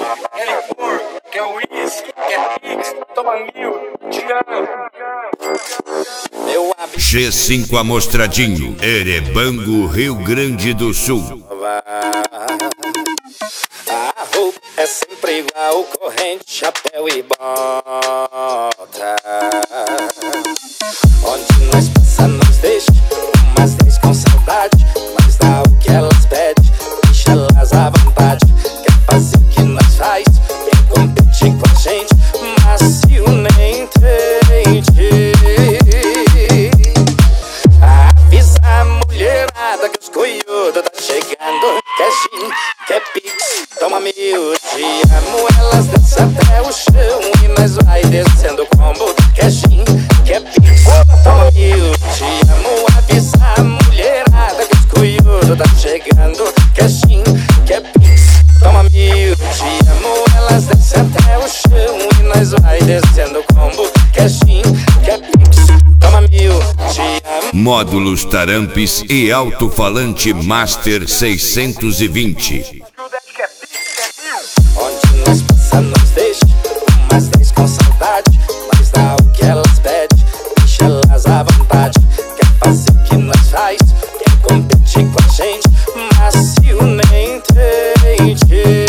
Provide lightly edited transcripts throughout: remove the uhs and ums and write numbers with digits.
Quer licor, quer uísque, quer pix, toma mil, te amo. G5 Amostradinho, Erebango, Rio Grande do Sul. A roupa é sempre igual, corrente, chapéu e bota. Onde nós passa nos deixa, umas 10 com saudade, mas dá o que elas pedem, deixa elas à vontade. Quer fazer o que nós faz, quer competir com a gente, mas se o nem entende. Avisa a mulherada que os coiodos tá chegando. Quer gin, quer pix, toma mil, te amo. Elas descem até o chão e nós vai descendo o combo. Quer gin, quer pix, toma mil, te amo. Avisa a mulherada que os coiodos tá chegando. Quer gin, quer pix, toma mil, te amo. Elas descem até o chão e nós vai descendo o combo. Quer gin, quer pix, toma mil, te amo. Módulos Tarampes e alto-falante Master 620. Onde nós passa nos deixa, umas 10 com saudade, mas dá o que elas pedem, deixa elas à vontade. Quer fazer o que nós faz, quer competir com a gente, mas se o nem entende.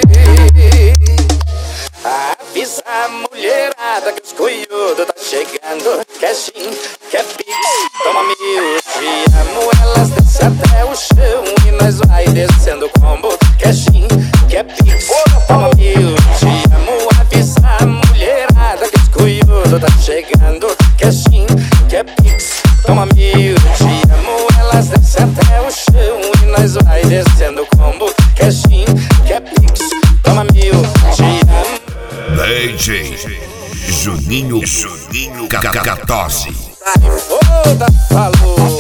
Avisa a mulherada que os coiodos tá chegando. Quer gin, quer pix, toma mil, te amo. Elas descem até o chão e nós vai descendo o combo. Quer gin, quer pix, toma mil, te amo. Avisa a mulherada que os coiodos tá chegando. Quer gin, quer pix, toma mil, te amo. Elas descem até o chão e nós vai descendo o combo. Quer gin, quer pix, toma mil, te amo. DJ Juninho Cacatose. Foda, falou.